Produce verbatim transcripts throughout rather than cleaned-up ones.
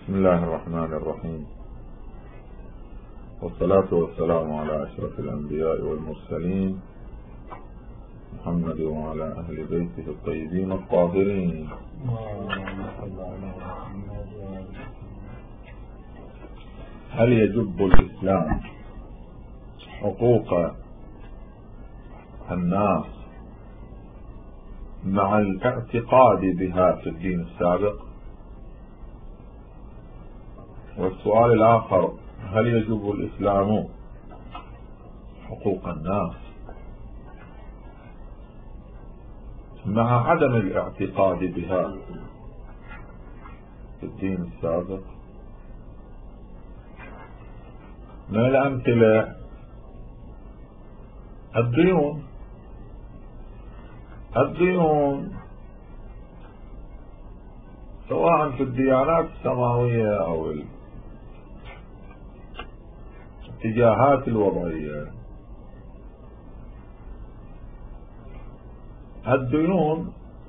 بسم الله الرحمن الرحيم، والصلاة والسلام على أشرف الأنبياء والمرسلين محمد وعلى أهل بيته الطيبين الطاهرين. هل يجب الإسلام حقوق الناس مع الاعتقاد بها في الدين السابق؟ والسؤال الآخر: هل يجب الإسلام حقوق الناس مع عدم الاعتقاد بها في الدين السابق؟ من الأمثلة الديون. الديون سواء في الديانات السماوية أو الاتجاهات الوضعية، الديون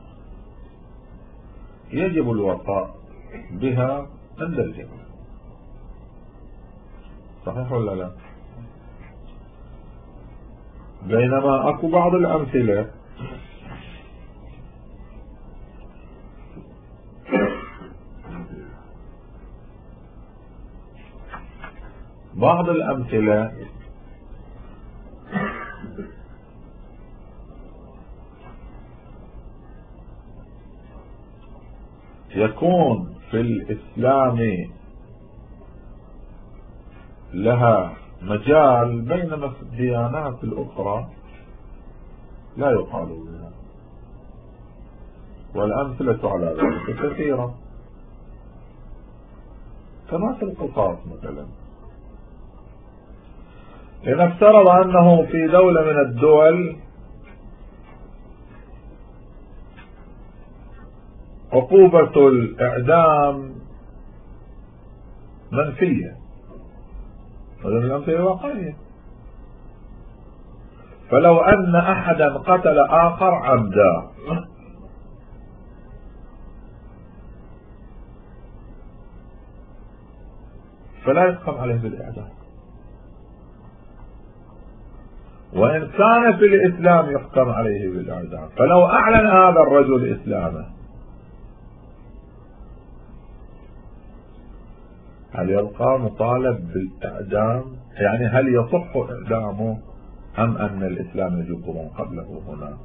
يجب الوفاء بها عند الجميع، صحيح ولا لا؟ بينما أكو بعض الأمثلة بعض الأمثلة يكون في الإسلام لها مجال، بينما في الديانات الأخرى لا يقال بها، والأمثلة على ذلك كثيرة، كما في القصاص مثلا. لنفترض أنه في دولة من الدول عقوبة الإعدام منفية، هذا من الأمثلة الواقعية. فلو أن أحدا قتل آخر عمدا فلا يحكم عليه بالإعدام، وإن كان في الإسلام يحكم عليه بالإعدام. فلو أعلن هذا الرجل إسلامه، هل يبقى مطالب بالإعدام؟ يعني هل يصح إعدامه أم أن الإسلام يجب من قبله هنا؟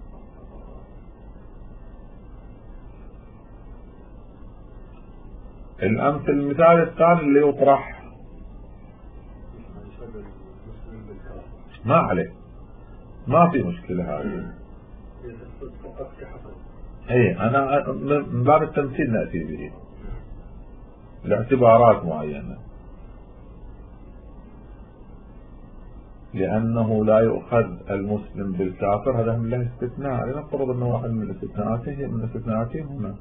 الأمثل المثال الثاني اللي يطرح ما عليه، ما في مشكلة هذه. اي انا من باب التمثيل نأتي به لاعتبارات معينة، لأنه لا يؤخذ المسلم بالكافر، هذا من له استثناء. لنفترض أنه واحد من الاستثناءاته من الاستثناءاته هنا.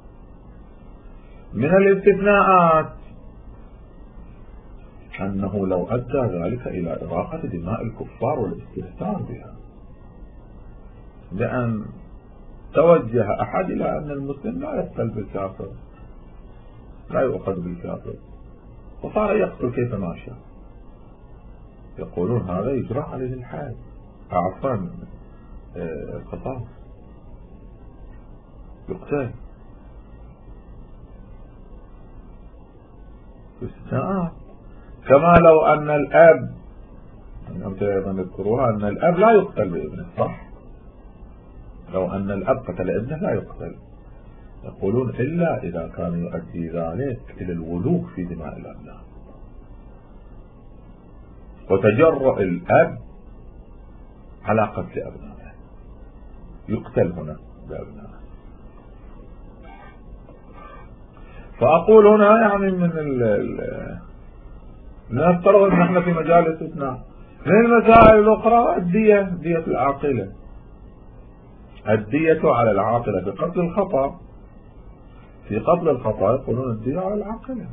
من الاستثناءات أنه لو أدى ذلك إلى إراقة دماء الكفار والاستهتار بها، لأن توجه أحد إلى أن المسلم لا يقتل بالكافر، لا يؤخذ بالكافر، وصار يقتل كيفما شاء. يقولون هذا يجرى عليه الحد، عفوا القصاص، يقتل. استثناءات. كما لو أن الأب، أنتم أيضا تذكروها، أن الأب لا يقتل بابنه، صح؟ لو أن الأب قتل ابنه لا يقتل، يقولون إلا إذا كان يؤدي ذلك إلى الولوغ في دماء الأبناء وتجرؤ الأب على قتل أبنائه، يقتل هنا بأبنائه. فأقول هنا يعني من ال نفترض أن احنا في مجال استثناء. من المسائل الأخرى الدية، دية العاقلة، الدية على العاقلة في قتل الخطأ. في قتل الخطأ يقولون الدية على العاقلة،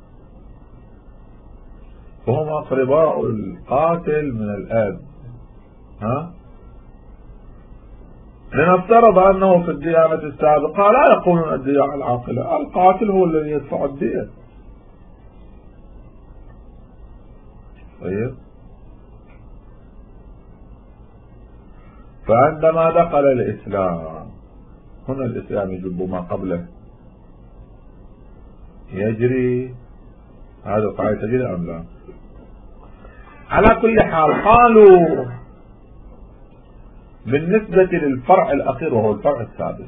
وهم أقرباء القاتل من الأب. ها؟ لنفترض أنه في الديانة السابقة لا يقولون الدية على العاقلة، القاتل هو الذي يدفع الدية، طيب، فعندما دخل الإسلام هنا الإسلام يجب ما قبله يجري، هذا القاعدة تجري أم لا؟ على كل حال قالوا بالنسبة للفرع الأخير وهو الفرع السادس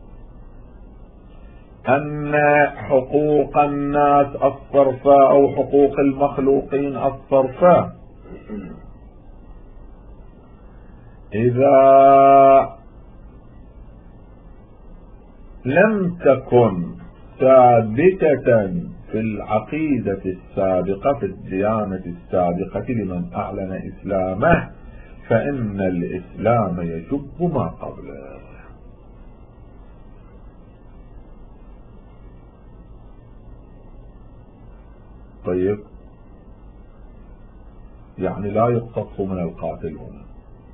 أن حقوق الناس الصرفة أو حقوق المخلوقين الصرفة إذا لم تكن ثابتة في العقيدة السابقة في الديانة السابقة لمن أعلن إسلامه فإن الإسلام يجب ما قبله. طيب، يعني لا يقتص من القاتل هنا،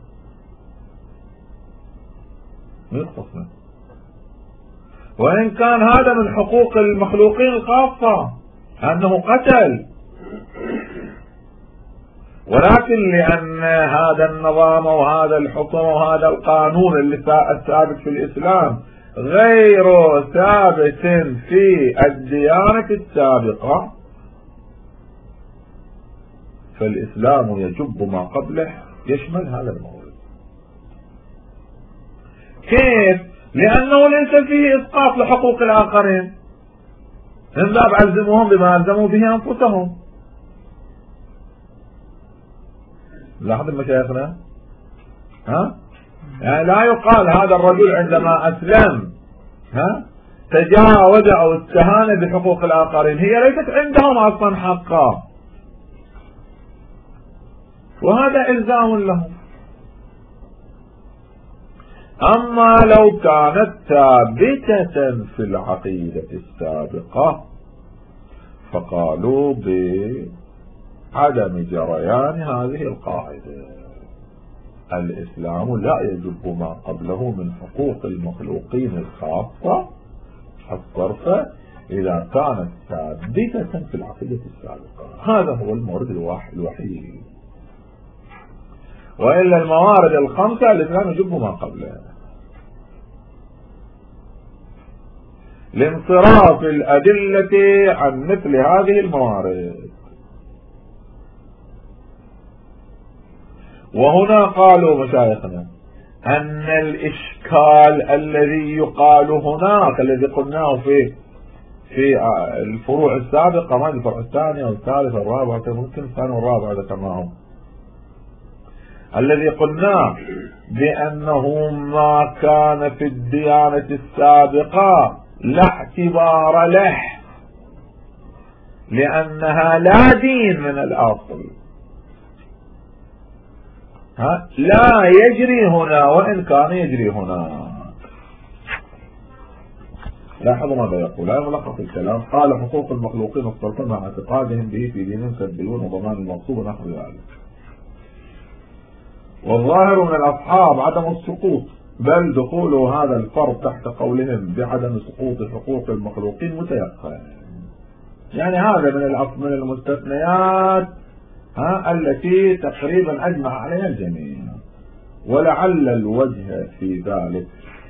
ما يقتص منه، وإن كان هذا من حقوق المخلوقين الخاصة أنه قتل، ولكن لأن هذا النظام وهذا الحكم وهذا القانون اللي الثابت في الإسلام غير ثابت في الديانة السابقة فالإسلام يجب ما قبله يشمل هذا المورد. كيف؟ لأنه ليس فيه إسقاط لحقوق الآخرين، من باب ألزمهم بما ألزموا به أنفسهم. لاحظوا مشايخنا، ها؟ يعني لا يقال هذا الرجل عندما أسلم ها تجاوز أو استهان بحقوق الآخرين، هي ليست عندهم أصلا حقا، وهذا إلزام لهم. أما لو كانت ثابتة في العقيدة السابقة فقالوا بعدم جريان هذه القاعدة، الإسلام لا يجب ما قبله من حقوق المخلوقين الخاصة الصرفة إذا كانت ثابتة في العقيدة السابقة. هذا هو المورد الوحيد، وإلا الموارد الخمسة الإسلام يجب ما قبله لانصراف الأدلة عن مثل هذه الموارد. وهنا قالوا مشايخنا أن الإشكال الذي يقال هناك الذي قلناه في في الفروع السابقة، ما الفرع الثاني أو الثالث الرابع، ممكن الثاني والرابع ذكرناه، الذي قلناه بأنه ما كان في الديانة السابقة لا اعتبار له لأنها لا دين من الأصل، ها لا يجري هنا وإن كان يجري هنا. لاحظوا ماذا يقول، هذا ملخص الكلام. قال حقوق المخلوقين الصرفة مع اعتقادهم به في دينهم كالديون وضمان المغصوب ونحو ذلك. والظاهر من الأصحاب عدم السقوط، بل دخول هذا الفرض تحت قولهم بعدم سقوط حقوق المخلوقين متيقن. يعني هذا من من المستثنيات ها التي تقريبا أجمع عليها الجميع. ولعل الوجه في ذلك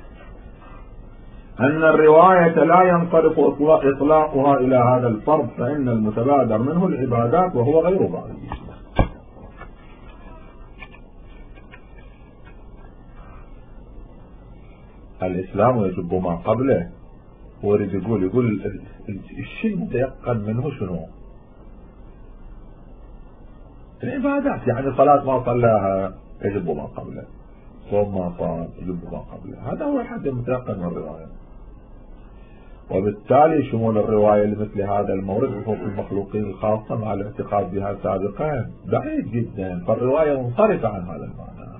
أن الرواية لا ينصرف إطلاقها إلى هذا الفرض، فإن المتبادر منه العبادات وهو غير بعيد. الإسلام يجب ما قبله، هو يريد يقول يقول الشيء المتيقن منه شنو؟ العبادات، يعني صلاة ما صلاها يجب ما قبله، صوم ما صام يجب ما قبله، هذا هو الحد المتيقن من الرواية. وبالتالي شمول الرواية لمثل هذا المورد حقوق المخلوقين الخاصة مع الاعتقاد بها سابقا بعيد جدا، فالرواية منصرفة عن هذا المعنى.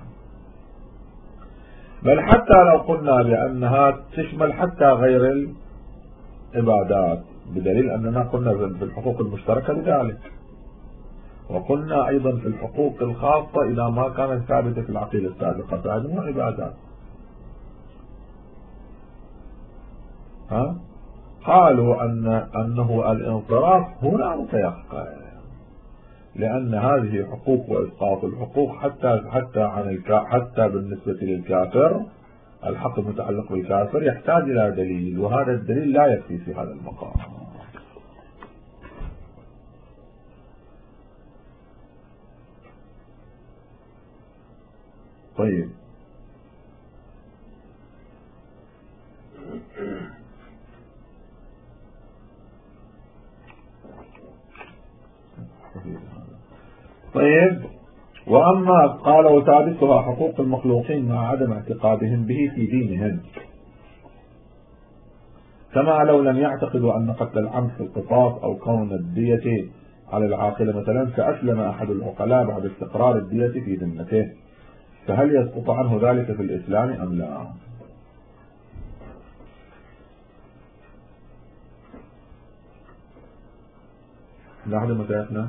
بل حتى لو قلنا بأنها تشمل حتى غير العبادات، بدليل أننا قلنا في الحقوق المشتركة لذلك، وقلنا أيضا في الحقوق الخاصة إذا ما كانت ثابتة في العقيدة السابقة فهذه عبادات. ها؟ قالوا أن أنه الانصراف هنا متيقن، لأن هذه حقوق، وإسقاط الحقوق حتى حتى عن الكا حتى بالنسبة للكافر، الحق المتعلق بالكافر يحتاج إلى دليل، وهذا الدليل لا يكفي في هذا المقام. طيب، طيب وأما قال وسادسها حقوق المخلوقين مع عدم اعتقادهم به في دينهم، كما لو لم يعتقدوا أن قتل العمد في القصاص أو كون الدية على العاقلة، مثلا كأسلم أحد العقلاء بعد استقرار الدية في ذمته، فهل يسقط عنه ذلك في الإسلام أم لا؟ لحظة متأكدنا.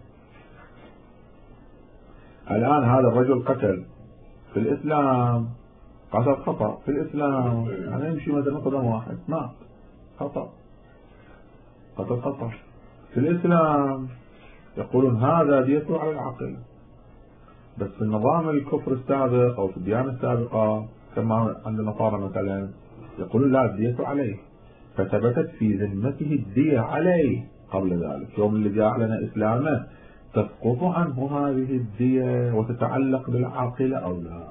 الآن هذا الرجل قتل في الإسلام، قتل خطأ في الإسلام، يعني يمشي مثلا قدم واحد مات خطأ، قتل خطأ في الإسلام، يقولون هذا ديته على العقل. بس في النظام الكفر السابق أو في الديانة السابقة كما عند النصارى مثلا يقولون لا، الدية عليه، فثبتت في ذمته الدية عليه قبل ذلك. يوم اللي جاء لنا إسلامه تسقط عنه هذه الدية وتتعلق بالعاقلة أو لا.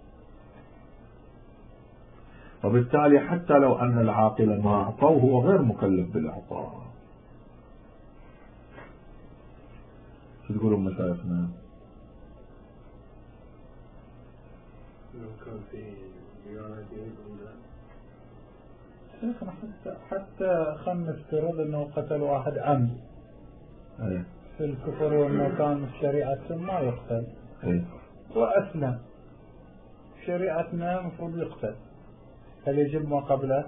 وبالتالي حتى لو أن العاقل ما أعطوه هو غير مكلف بالإعطاء. شو تقولون مشايخنا؟ شيخنا حتى حتى خلينا نفترض انه قتل واحد عمد أيه. في الكفر وانه كان الشريعة ما يقتل أيه. واسلم، شريعتنا المفروض يقتل، هل يجب ما قبله؟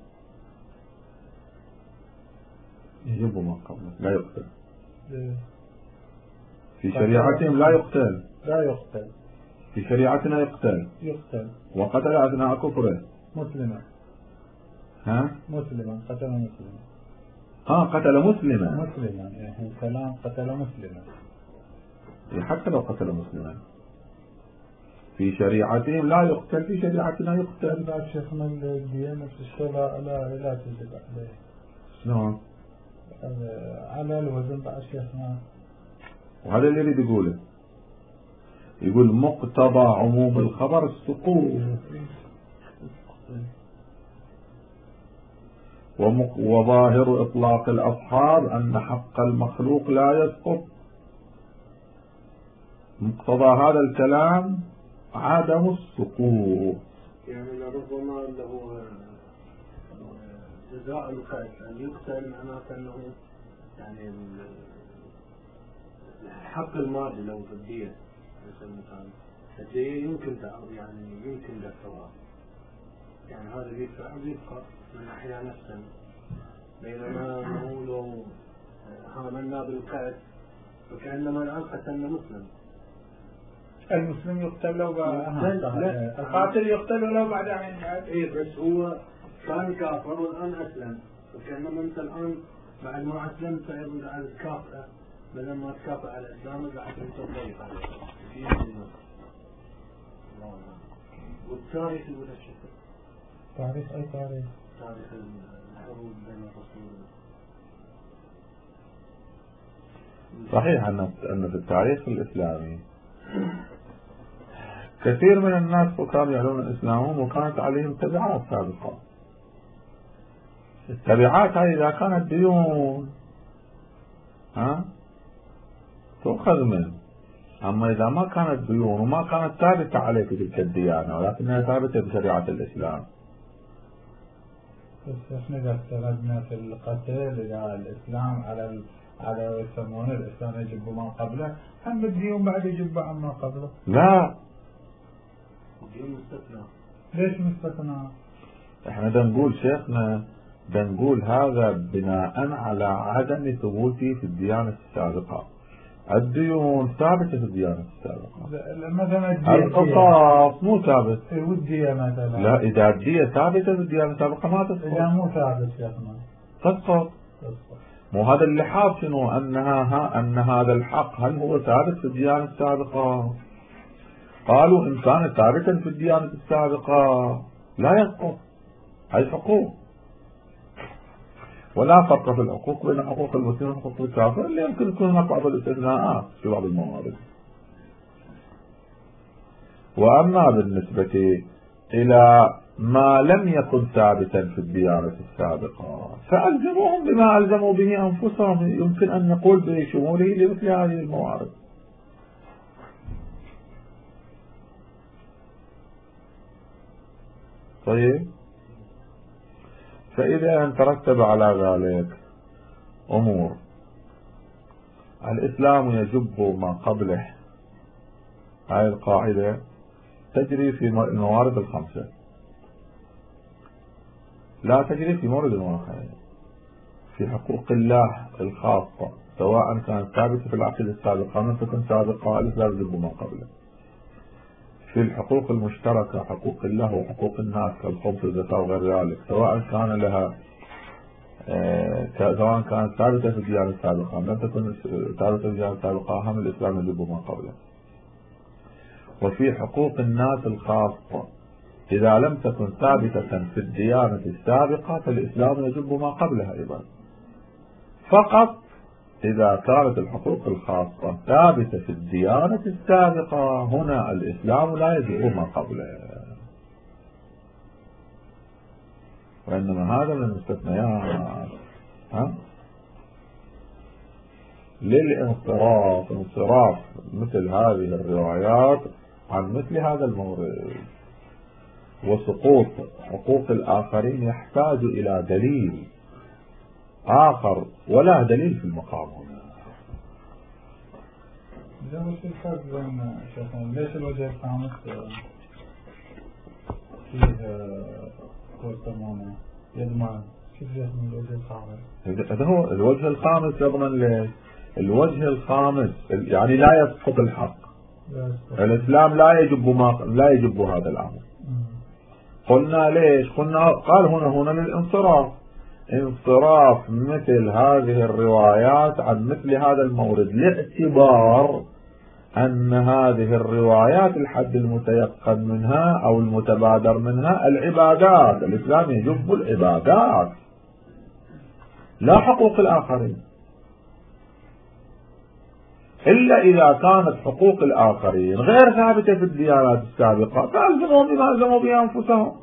يجب ما قبله، لا يقتل. إيه. في شريعتهم لا يقتل، لا يقتل، في شريعتنا يقتل يقتل. وقتل أثناء كفره مسلما. ها؟ مسلما، قتل مسلما. اه قتل مسلما. مسلما، يعني كلام قتل مسلما. حتى لو قتل مسلما في شريعتهم لا يقتل، في شريعتنا يقتل. بعد شيخنا الديانة في الشرع لا لا تجب عليه. شلون؟ على الوزن بعد شيخنا. وهذا اللي يريد يقوله، يقول مقتضى عموم الخبر السقوط، وظاهر إطلاق الأصحاب أن حق المخلوق لا يسقط. مقتضى هذا الكلام عدم السقوط. يعني لربما له جزاء القتل أن يقتل معناته أنه يعني حق المال لو في الدية مثلا الدية يمكن يعني يمكن دفعها، يعني هذا يدفع ويبقى من ناحية نفسه، بينما نقول لو عملنا بالقتل فكأنما الآن قتلنا مسلم. المسلم يقتل لو بعد القاتل يقتل ولو بعد عن بعد. إيه بس هو كان كافر والآن أسلم، فكأنما أنت الآن بعد ما أسلمت أيضا على الكافر، بدل ما تكافئ على الإسلام بعد أنت تضيف عليه. والتاريخ يقول الشكل. تاريخ أي تاريخ؟ تاريخ الحروب بين الرسول. صحيح أن في التاريخ الإسلامي كثير من الناس كانوا يعلنون إسلامهم وكانت عليهم تبعات سابقة. التبعات هذه إذا كانت ديون ها تؤخذ منه، أما إذا ما كانت ديون وما كانت ثابتة عليك تلك الديانة ولكنها ثابتة بشريعة الإسلام. بس احنا إذا افترضنا في القتل إذا الإسلام على على يسمونه الإسلام يجب ما قبله، هم الديون بعد يجب عما قبله؟ لا، الديون مستثنى. ليش مستثنى؟ احنا دا نقول شيخنا دا نقول هذا بناء على عدم ثبوته في الديانة السابقة. الديون ثابتة في الديانة السابقة. مثلا الدية القصاص مو ثابت. والدية مثلا. لا، إذا الدية ثابتة في الديانة السابقة ما تسقط. إذا مو ثابت شيخنا تسقط. مو هذا اللي حاصل أنها ها أن هذا الحق هل هو ثابت في الديانة السابقة؟ قالوا إن كان ثابتا في الديانة السابقة لا يسقط، هذه حقوق، ولا فرق في الحقوق بين حقوق المسلم وحقوق الكافر، اللي يمكن يكون هناك بعض الاستثناءات في بعض الموارد. وأما بالنسبة إلى ما لم يكن ثابتا في الديانة السابقة فألزموهم بما ألزموا به أنفسهم، يمكن أن نقول بشموله لمثل هذه الموارد. طيب، فإذا ترتب على ذلك أمور، الإسلام يجب ما قبله، هذه القاعدة تجري في الموارد الخمسة، لا تجري في مورد واحد. في حقوق الله الخاصة سواء كانت ثابتة في العقيدة السابقة لم تكن سابقة، الإسلام يجب ما قبله. في الحقوق المشتركة حقوق الله وحقوق الناس كالخمس والزكاة وغير ذلك سواء كان لها آه سواء كانت ثابتة في الديانة السابقة لم تكن ثابتة في الديانة السابقة هم الإسلام يجب ما قبله. وفي حقوق الناس الخاصة إذا لم تكن ثابتة في الديانة السابقة فالإسلام يجب ما قبلها أيضا. فقط إذا كانت الحقوق الخاصة ثابتة في الديانة السابقة هنا الإسلام لا يجب ما قبله، وإنما هذا من المستثنيات ها للانصراف، انصراف مثل هذه الروايات عن مثل هذا المورد. وسقوط حقوق الآخرين يحتاج إلى دليل آخر ولا دليل في المقام هنا. إذا وش الفرق بين شيخنا ليش الوجه الخامس فيه قوة يضمن؟ كيف يضمن الوجه الخامس؟ هذا هو الوجه الخامس يضمن ليش؟ الوجه الخامس يعني لا يسقط الحق، الإسلام لا يجب ما لا يجب هذا الأمر. قلنا ليش؟ قلنا قال هنا هنا للانصراف، انصراف مثل هذه الروايات عن مثل هذا المورد لاعتبار أن هذه الروايات الحد المتيقن منها أو المتبادر منها العبادات، الإسلام يجب العبادات لا حقوق الآخرين، إلا إذا كانت حقوق الآخرين غير ثابتة في الديانات السابقة فألزموا بما ألزموا بها أنفسهم.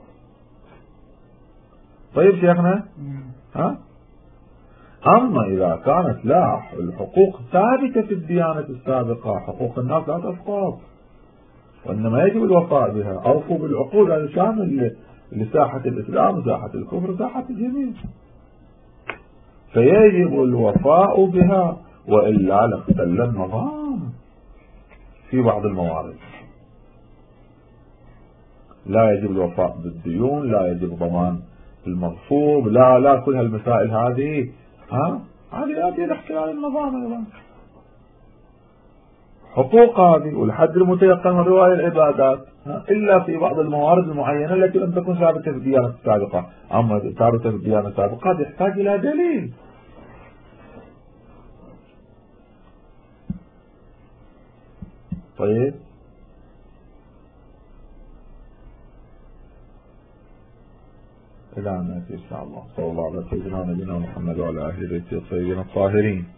طيب شيخنا ها؟ أما إذا كانت لا الحقوق ثابتة في الديانة السابقة حقوق الناس لا تسقط وإنما يجب الوفاء بها. أوفوا بالعقود، هذا شامل لساحة الإسلام وساحة الكفر وساحة الجميع، فيجب الوفاء بها وإلا لاختل النظام. في بعض الموارد لا يجب الوفاء بالديون، لا يجب ضمان المغصوب، لا لا كل هالمسائل هذه ها هذه هذه نحكي عن النظام أيضا. حقوق هذه والحد المتيقن من رواية العبادات إلا في بعض الموارد المعينة التي لم تكن ثابتة في الديانة السابقة. أما ثابتة في الديانة السابقة يحتاج إلى دليل. طيب إلى أن نأتي إن شاء الله. صلى الله على سيدنا ونبينا محمد وعلى أهل بيته الطيبين الطاهرين.